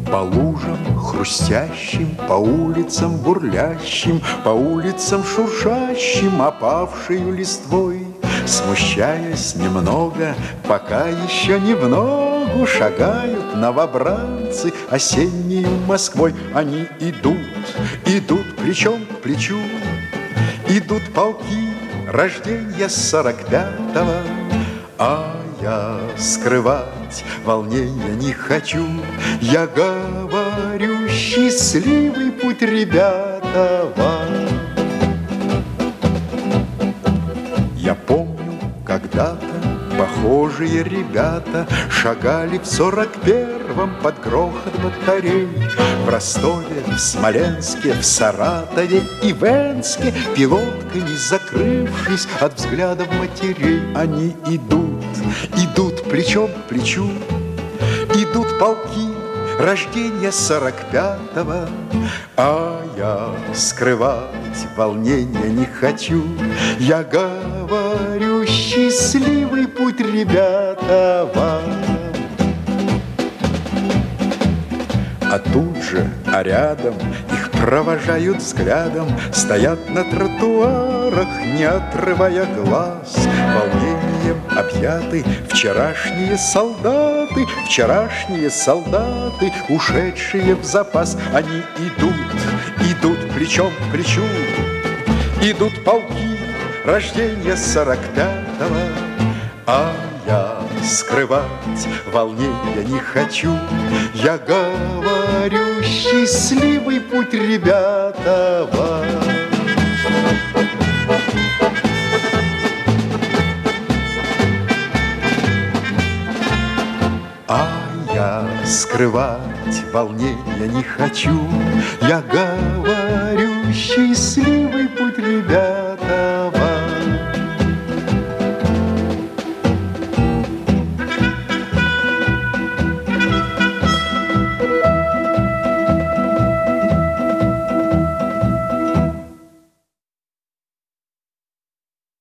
По лужам хрустящим, по улицам бурлящим, по улицам шуршащим, опавшею листвой, смущаясь немного, пока еще не в ногу шагают новобранцы осеннею Москвой. Они идут, идут плечом к плечу, идут полки рождения 45-го, а я скрывать волнения не хочу. Я говорю, счастливый путь, ребята, вам. Я помню, когда-то похожие ребята шагали в 41-м под грохот батарей. В Ростове, в Смоленске, в Саратове и в Энске, пилотками закрывшись от взглядов матерей. Они идут, идут плечом к плечу, идут полки рождения 45-го, а я скрывать волнения не хочу. Я говорю, счастливый путь, ребята, вам. А тут же, а рядом их провожают взглядом, стоят на тротуарах, не отрывая глаз, волнением объяты вчерашние солдаты, ушедшие в запас. Они идут, идут плечом к плечу, идут полки рождения 45-го, а я скрывать волнения не хочу. Я говорю, счастливый путь, ребята, вам. А я скрывать волнения не хочу. Я говорю, счастливый